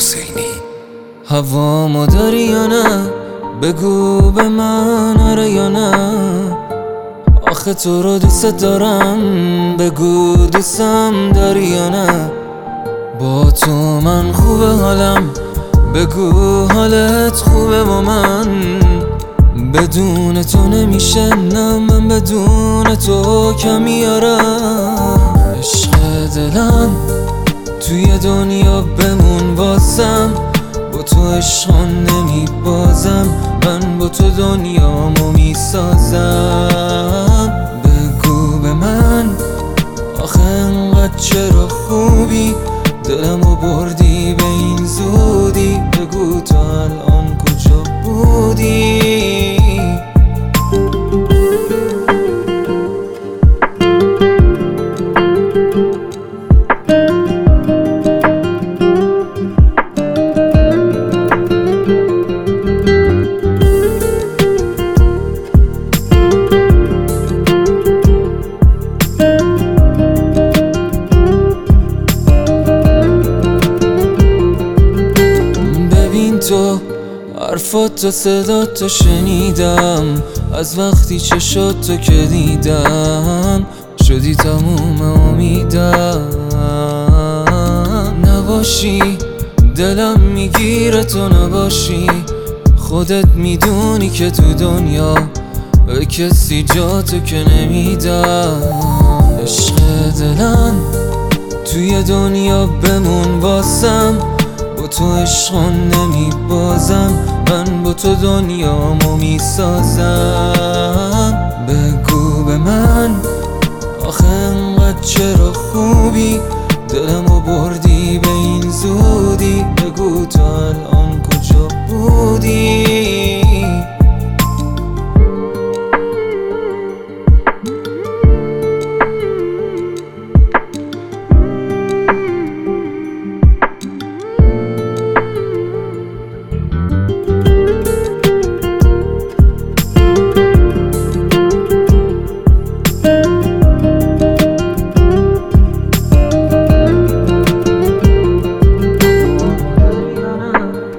حسینی. هوامو داری یا نه؟ بگو به من آره یا نه؟ آخه تو رو دوست دارم، بگو دوستم داری یا نه؟ با تو من خوبه حالم، بگو حالت خوبه با من. بدون تو نمیشه، نه من بدون تو کمیارم. عشق دلم توی دنیا بمون بازم، با تو عشقان نمی بازم، من با تو دنیامو میسازم. بگو به من آخه انقدر چرا خوبی، دلمو بردی به این زودی، بگو تو الان کجا بودی؟ تو حرفات صداتو شنیدم، از وقتی چشاتو که دیدم شدی تموم امیدم. نباشی دلم میگیره، تو نباشی خودت میدونی که تو دنیا به کسی جاتو که نمیدم. عشق دلم توی دنیا بمون واسم، با تو عشقان نمی بازم، من با تو دنیامو میسازم. بگو به من آخه انقدر چرا خوبی، دلمو بردی به این زودی، بگو تو الان کجا بودی؟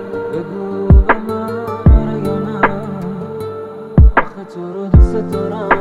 تو رو دوست دارم.